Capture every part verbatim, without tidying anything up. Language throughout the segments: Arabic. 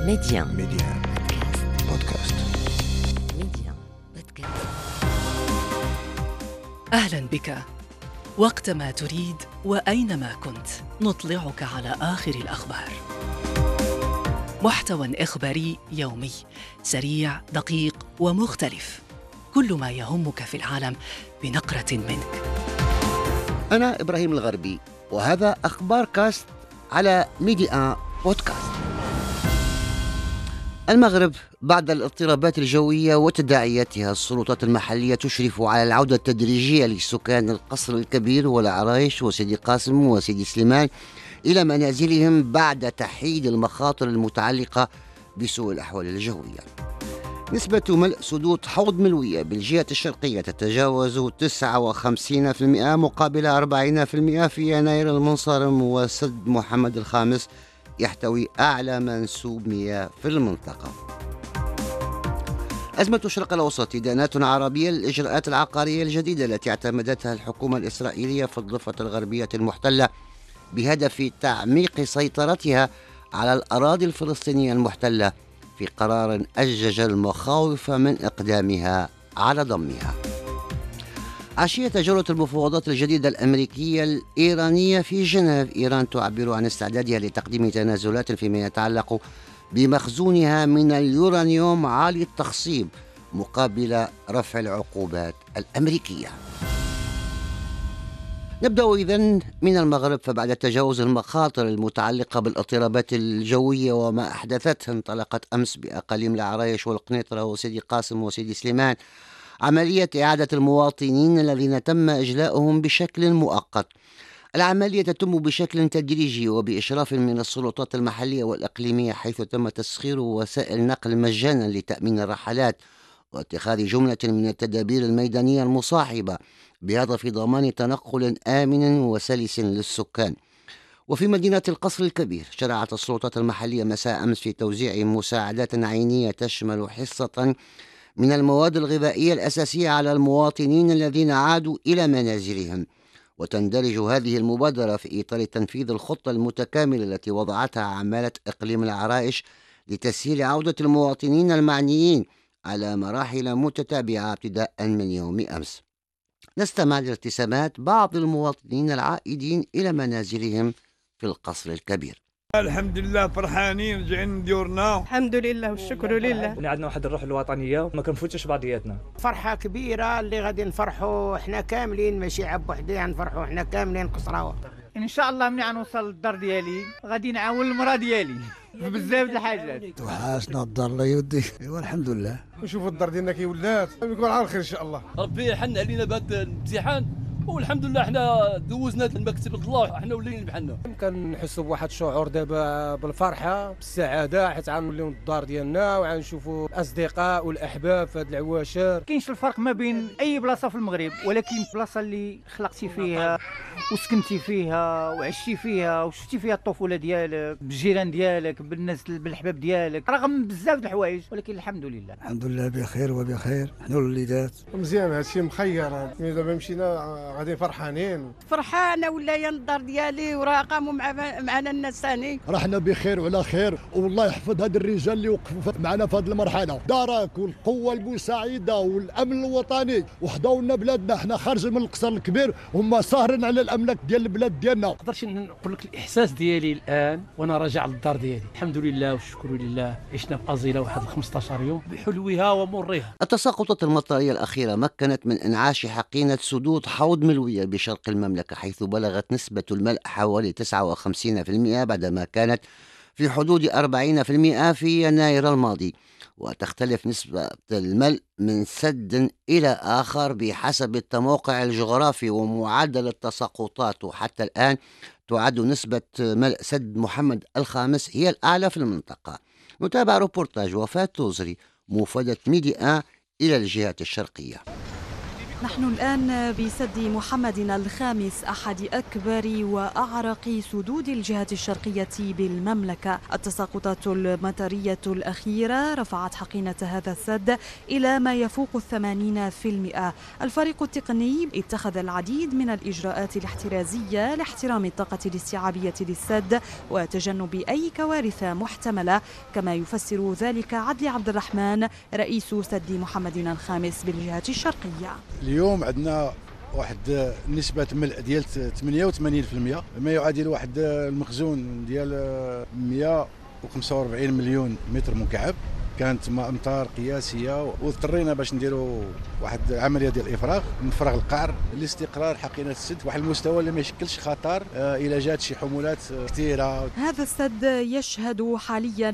ميديان ميديان بودكاست. ميديان بودكاست. أهلا بك. وقتما تريد وأينما كنت نطلعك على آخر الأخبار. محتوى إخباري يومي سريع دقيق ومختلف، كل ما يهمك في العالم بنقرة منك. أنا إبراهيم الغربي، وهذا أخبار كاست على ميديان بودكاست. المغرب بعد الاضطرابات الجوية وتداعياتها، السلطات المحلية تشرف على العودة التدريجية لسكان القصر الكبير والعرايش وسيدي قاسم وسيدي سليمان إلى منازلهم بعد تحييد المخاطر المتعلقة بسوء الأحوال الجوية. نسبة ملء سدود حوض ملوية بالجهة الشرقية تتجاوز تسعة وخمسين بالمئة مقابل أربعين بالمئة في يناير المنصرم، وسد محمد الخامس يحتوي أعلى منسوب مياه في المنطقة. أزمة الشرق الأوسط، إدانات عربية للإجراءات العقارية الجديدة التي اعتمدتها الحكومة الإسرائيلية في الضفة الغربية المحتلة بهدف تعميق سيطرتها على الأراضي الفلسطينية المحتلة، في قرار أجج المخاوف من إقدامها على ضمها. عشية جولة المفاوضات الجديدة الأمريكية الإيرانية في جنيف، إيران تعبر عن استعدادها لتقديم تنازلات فيما يتعلق بمخزونها من اليورانيوم عالي التخصيب مقابل رفع العقوبات الأمريكية. نبدأ إذن من المغرب، فبعد تجاوز المخاطر المتعلقة بالاضطرابات الجوية وما أحدثته، انطلقت أمس بأقاليم العرايش والقنيطرة وسيدي قاسم وسيدي سليمان عملية إعادة المواطنين الذين تم إجلاؤهم بشكل مؤقت. العملية تتم بشكل تدريجي وبإشراف من السلطات المحلية والإقليمية، حيث تم تسخير وسائل نقل مجانا لتأمين الرحلات واتخاذ جملة من التدابير الميدانية المصاحبة بهدف ضمان تنقل آمن وسلس للسكان. وفي مدينة القصر الكبير، شرعت السلطات المحلية مساء أمس في توزيع مساعدات عينية تشمل حصة من المواد الغذائية الأساسية على المواطنين الذين عادوا إلى منازلهم. وتندرج هذه المبادرة في إطار تنفيذ الخطة المتكاملة التي وضعتها عمالة إقليم العرايش لتسهيل عودة المواطنين المعنيين على مراحل متتابعة ابتداء من يوم أمس. نستمع لارتسامات بعض المواطنين العائدين إلى منازلهم في القصر الكبير. الحمد لله فرحانين رجعين ديورنا، الحمد لله والشكر لله. عندنا واحد الروح الوطنية ما كنفوتش بعضياتنا. فرحة كبيرة اللي غادي نفرحوا احنا كاملين، ماشي عب وحدي، نفرحوا احنا كاملين قصراوة. ان شاء الله ملي غنوصل للدار ديالي غادي نعاون المراه ديالي بزاف د الحاجات. توحشنا الدار الله يودي. ايوا الحمد لله، نشوفوا الدار ديالنا كي ولات، يكون على الخير ان شاء الله. ربي يحن علينا بهذا الامتحان، والحمد لله احنا دوزنا المكتب الله، احنا ولينا بحالنا. كنحسوا بواحد الشعور دابا بالفرحه بالسعاده، حيت غنوليو الدار ديالنا وغنشوفوا الاصدقاء والاحباب في هاد العواشر. كاينش الفرق ما بين اي بلاصه في المغرب، ولكن البلاصه اللي خلقتي فيها وسكنتي فيها وعشتي فيها وشفتي فيها الطفوله ديالك بالجيران ديالك بالناس بالحباب ديالك، رغم بزاف د الحوايج، ولكن الحمد لله الحمد لله بخير وبخير. حنا الوليدات مزيان، هادشي مخير. دابا مشينا غادي فرحانين، فرحانه ولايه الدار ديالي وراه قاموا مع معنا الناس ثاني. رحنا بخير وعلى خير، والله يحفظ هاد الرجال اللي وقفوا معنا في هذه المرحله. دارك والقوه المساعده والامن الوطني وحداو لنا بلادنا. حنا خارج من القصر الكبير، هما ساهرين على الاملاك ديال البلاد ديالنا. ما نقدرش نقول لك الاحساس ديالي الان وانا راجع للدار ديالي. الحمد لله والشكر لله، عشنا بأزيلة واحد خمسطاش يوم بحلوها ومرها. التساقطات المطريه الاخيره مكنت من انعاش حقينه سدود حوض ملويه بشرق المملكة، حيث بلغت نسبة الملء حوالي تسعة وخمسين بالمئة بعدما كانت في حدود أربعين بالمئة في يناير الماضي. وتختلف نسبة الملء من سد إلى آخر بحسب التموقع الجغرافي ومعدل التساقطات، وحتى الآن تعد نسبة ملء سد محمد الخامس هي الأعلى في المنطقة. نتابع روبورتاج وفاة توزري، موفدة ميديان إلى الجهة الشرقية. نحن الآن بسد محمد الخامس، أحد أكبر وأعرق سدود الجهة الشرقية بالمملكة. التساقطات المطرية الأخيرة رفعت حقينة هذا السد إلى ما يفوق الثمانين في المئة. الفريق التقني اتخذ العديد من الإجراءات الاحترازية لاحترام الطاقة الاستيعابية للسد وتجنب أي كوارث محتملة، كما يفسر ذلك عدلي عبد الرحمن رئيس سد محمد الخامس بالجهة الشرقية. اليوم عندنا واحد نسبة ملء ديال ثمانية وثمانين بالمئة، ما يعادل واحد المخزون ديال مئة وخمسة وأربعين مليون متر مكعب. كانت امطار قياسيه واضطرينا باش نديروا واحد العمليه ديال الافراغ، نفرغ القعر لاستقرار حقينه السد واحد المستوى اللي ما يشكلش خطر الى جات شي حمولات كثيره. هذا السد يشهد حاليا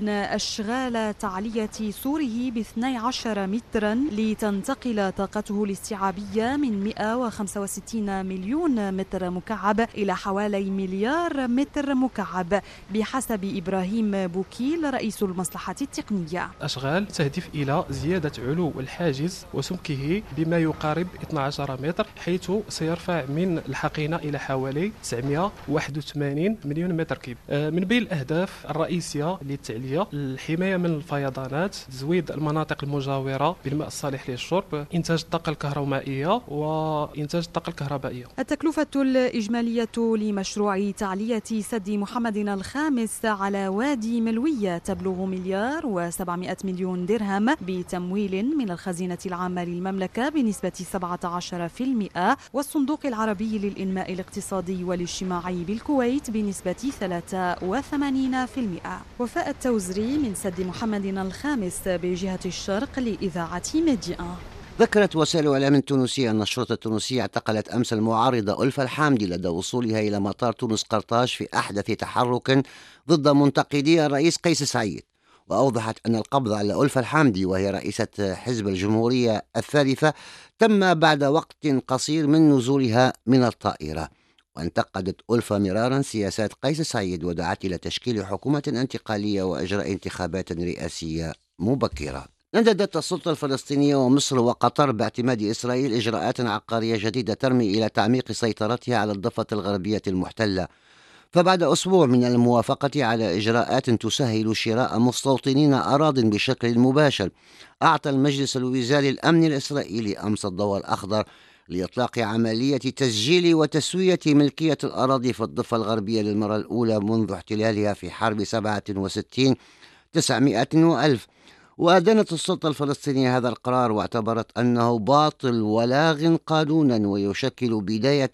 اشغال تعليه سوره ب اثني عشر مترا لتنتقل طاقته الاستيعابيه من مئة وخمسة وستين مليون متر مكعب الى حوالي مليار متر مكعب بحسب ابراهيم بوكيل رئيس المصلحه التقنيه. أشغال تهدف إلى زيادة علو الحاجز وسمكه بما يقارب اثني عشر متر، حيث سيرفع من الحقينة إلى حوالي تسعمئة وواحد وثمانين مليون متر كيب. من بين الأهداف الرئيسية للتعلية الحماية من الفيضانات، تزويد المناطق المجاورة بالماء الصالح للشرب، إنتاج الطاقة الكهرومائية وإنتاج الطاقة الكهربائية. التكلفة الإجمالية لمشروع تعلية سد محمد الخامس على وادي ملوية تبلغ مليار وسبعمئة مليون درهم بتمويل من الخزينة العامة للمملكة بنسبة سبعة عشر بالمئة، والصندوق العربي للإنماء الاقتصادي والاجتماعي بالكويت بنسبة ثلاثة وثمانين بالمئة. وفاء التوزري من سد محمد الخامس بجهة الشرق لإذاعة ميديا. ذكرت وسائل الإعلام التونسية أن الشرطة التونسية اعتقلت أمس المعارضة ألفة الحامدي لدى وصولها إلى مطار تونس قرطاج في أحدث تحرك ضد منتقدي الرئيس قيس سعيد. وأوضحت أن القبض على ألفة الحامدي وهي رئيسة حزب الجمهورية الثالثة تم بعد وقت قصير من نزولها من الطائرة. وانتقدت ألفة مرارا سياسات قيس سعيد ودعت إلى تشكيل حكومة انتقالية وإجراء انتخابات رئاسية مبكرة. نددت السلطة الفلسطينية ومصر وقطر باعتماد إسرائيل إجراءات عقارية جديدة ترمي إلى تعميق سيطرتها على الضفة الغربية المحتلة. فبعد أسبوع من الموافقة على إجراءات تسهل شراء مستوطنين أراضٍ بشكل مباشر، أعطى المجلس الوزاري الأمن الإسرائيلي أمس الضوء الأخضر لإطلاق عملية تسجيل وتسوية ملكية الأراضي في الضفة الغربية للمرة الأولى منذ احتلالها في حرب سبعة وستين تسعمئة وألف. وأدانت السلطة الفلسطينية هذا القرار واعتبرت أنه باطل ولاغ قانونا ويشكل بداية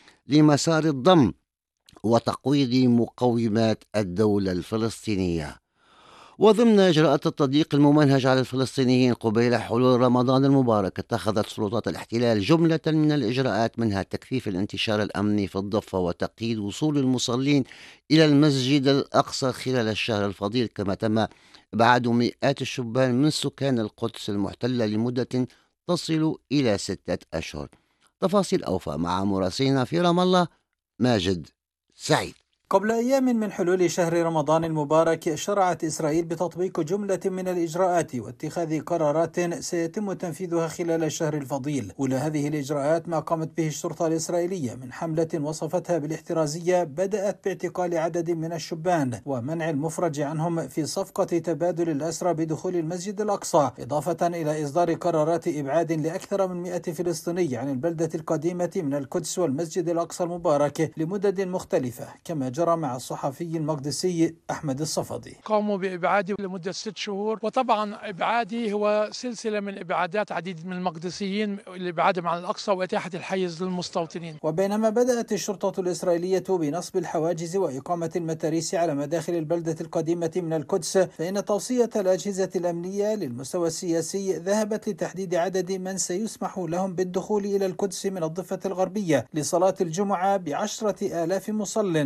لمسار الضم وتقويض مقومات الدولة الفلسطينية. وضمن إجراءات التضييق الممنهج على الفلسطينيين قبيل حلول رمضان المبارك، اتخذت سلطات الاحتلال جملة من الإجراءات، منها تكثيف الانتشار الأمني في الضفة وتقييد وصول المصلين إلى المسجد الأقصى خلال الشهر الفضيل، كما تم إبعاد مئات الشبان من سكان القدس المحتلة لمدة تصل إلى ستة أشهر. تفاصيل أوفى مع مراسلنا في رام الله ماجد سعيد. قبل أيام من حلول شهر رمضان المبارك شرعت إسرائيل بتطبيق جملة من الإجراءات واتخاذ قرارات سيتم تنفيذها خلال الشهر الفضيل. أولى هذه الإجراءات ما قامت به الشرطة الإسرائيلية من حملة وصفتها بالاحترازية بدأت باعتقال عدد من الشبان ومنع المفرج عنهم في صفقة تبادل الأسرى بدخول المسجد الأقصى، إضافة إلى إصدار قرارات إبعاد لأكثر من مئة فلسطيني عن البلدة القديمة من القدس والمسجد الأقصى المبارك لمدد مختلفة، كما جرى مع الصحفي المقدسي أحمد الصفدي. قاموا بإبعادي لمدة ست شهور، وطبعا إبعادي هو سلسلة من إبعادات عديد من المقدسيين لإبعادهم عن الأقصى وإتاحة الحيز للمستوطنين. وبينما بدأت الشرطة الإسرائيلية بنصب الحواجز وإقامة المتاريس على مداخل البلدة القديمة من القدس، فإن توصية الأجهزة الأمنية للمستوى السياسي ذهبت لتحديد عدد من سيسمح لهم بالدخول إلى القدس من الضفة الغربية لصلاة الجمعة بعشرة آلاف مصل، على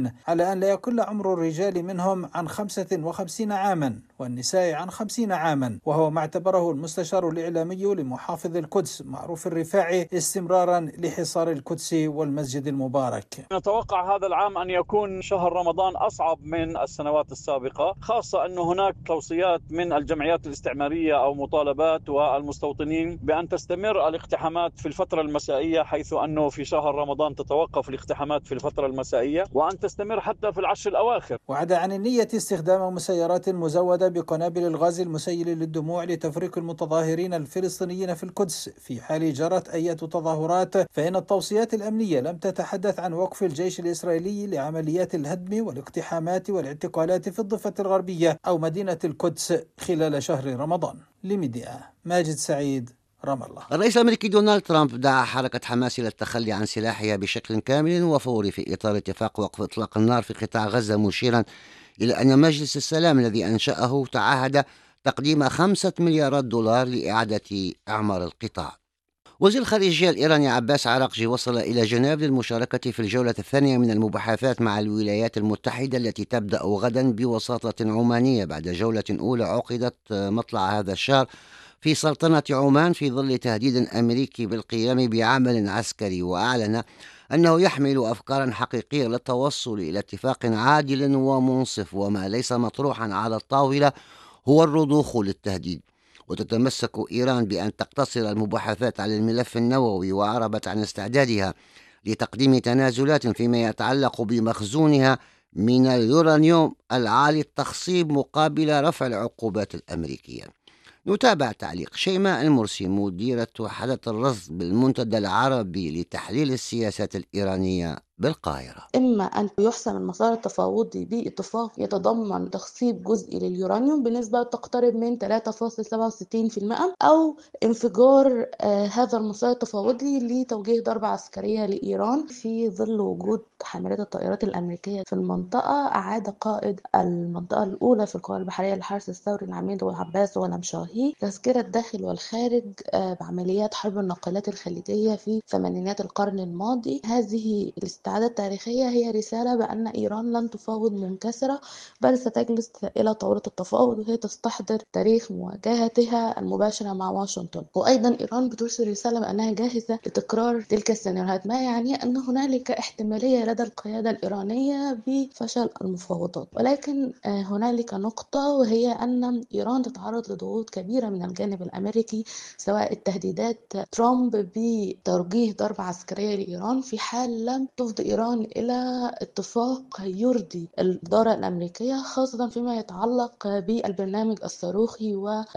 إلى أن لا يقل عمر الرجال منهم عن خمسة وخمسين عاما والنساء عن خمسين عاما، وهو ما اعتبره المستشار الإعلامي لمحافظ القدس معروف الرفاعي استمرارا لحصار القدس والمسجد المبارك. نتوقع هذا العام أن يكون شهر رمضان أصعب من السنوات السابقة، خاصة أن هناك توصيات من الجمعيات الاستعمارية أو مطالبات والمستوطنين بأن تستمر الاقتحامات في الفترة المسائية، حيث أنه في شهر رمضان تتوقف الاقتحامات في الفترة المسائية، وأن تستمر حتى في العشر الأواخر. وعدا عن النية استخدام مسيرات مزودة بقنابل الغاز المسيل للدموع لتفريق المتظاهرين الفلسطينيين في القدس في حال جرت أي تظاهرات، فإن التوصيات الأمنية لم تتحدث عن وقف الجيش الإسرائيلي لعمليات الهدم والاقتحامات والاعتقالات في الضفة الغربية أو مدينة القدس خلال شهر رمضان. لميديا ماجد سعيد، رام الله. الرئيس الأمريكي دونالد ترامب دعا حركة حماس إلى التخلي عن سلاحها بشكل كامل وفوري في إطار اتفاق وقف إطلاق النار في قطاع غزة، مشيرا إلى أن مجلس السلام الذي أنشأه تعهد تقديم خمسة مليارات دولار لإعادة إعمار القطاع. وزير الخارجية الإيراني عباس عراقجي وصل إلى جنيف للمشاركة في الجولة الثانية من المباحثات مع الولايات المتحدة التي تبدأ غدا بوساطة عمانية بعد جولة أولى عقدت مطلع هذا الشهر في سلطنة عمان في ظل تهديد أمريكي بالقيام بعمل عسكري، وأعلن أنه يحمل أفكارا حقيقية للتوصل إلى اتفاق عادل ومنصف، وما ليس مطروحا على الطاولة هو الرضوخ للتهديد. وتتمسك إيران بأن تقتصر المباحثات على الملف النووي، وأعربت عن استعدادها لتقديم تنازلات فيما يتعلق بمخزونها من اليورانيوم العالي التخصيب مقابل رفع العقوبات الأمريكية. نتابع تعليق شيماء المرسي مديرة وحدة الرصد بالمنتدى العربي لتحليل السياسات الإيرانية بالقاهرة. إما أن يحسم المسار التفاوضي باتفاق يتضمن تخصيب جزئي لليورانيوم بنسبة تقترب من ثلاثة فاصلة سبعة وستين بالمئة، أو انفجار آه هذا المسار التفاوضي لتوجيه ضربة عسكرية لإيران في ظل وجود حاملات الطائرات الأمريكية في المنطقة. أعاد قائد المنطقة الأولى في القوات البحرية للحرس الثوري العميد والعباس والمشاهي تذكير الداخل والخارج آه بعمليات حرب الناقلات الخليجية في ثمانينات القرن الماضي. هذه الاستعادة التاريخية هي رسالة بأن إيران لن تفاوض منكسرة، بل ستجلس إلى طاولة التفاوض وهي تستحضر تاريخ مواجهتها المباشرة مع واشنطن. وأيضا إيران بترسل رسالة بأنها جاهزة لتكرار تلك السيناريوهات، ما يعني أن هنالك احتمالية لدى القيادة الإيرانية بفشل المفاوضات. ولكن هنالك نقطة، وهي أن إيران تتعرض لضغوط كبيرة من الجانب الأمريكي، سواء التهديدات ترامب بتوجيه ضربة عسكرية لإيران في حال لم تفضي إيران إلى اتفاق يرضي الإدارة الأمريكية، خاصة فيما يتعلق بالبرنامج الصاروخي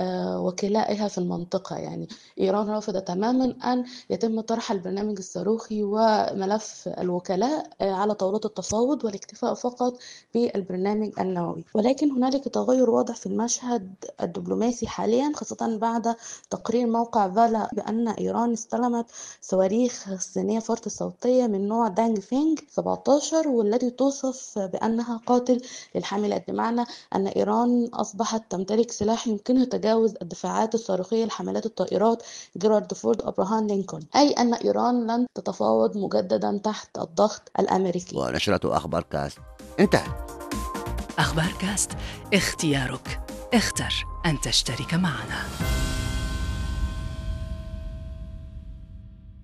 ووكلائها في المنطقة. يعني إيران رافضة تماما أن يتم طرح البرنامج الصاروخي وملف الوكلاء على طاولة التفاوض والاكتفاء فقط بالبرنامج النووي. ولكن هنالك تغير واضح في المشهد الدبلوماسي حاليا، خاصة بعد تقرير موقع فالا بأن إيران استلمت صواريخ صينية فرط صوتية من نوع دانج فينج سبعة عشر، والتي توصف بأنها قاتل للحاملات، بمعنى أن إيران أصبحت تمتلك سلاح يمكنه تجاوز الدفاعات الصاروخية لحاملات الطائرات جيرارد فورد وأبراهام لينكولن، أي أن إيران لن تتفاوض مجددا تحت الضغط الأمريكي. ونشرة أخبار كاست انتهت. أخبار كاست، اختيارك، اختر أن تشترك معنا.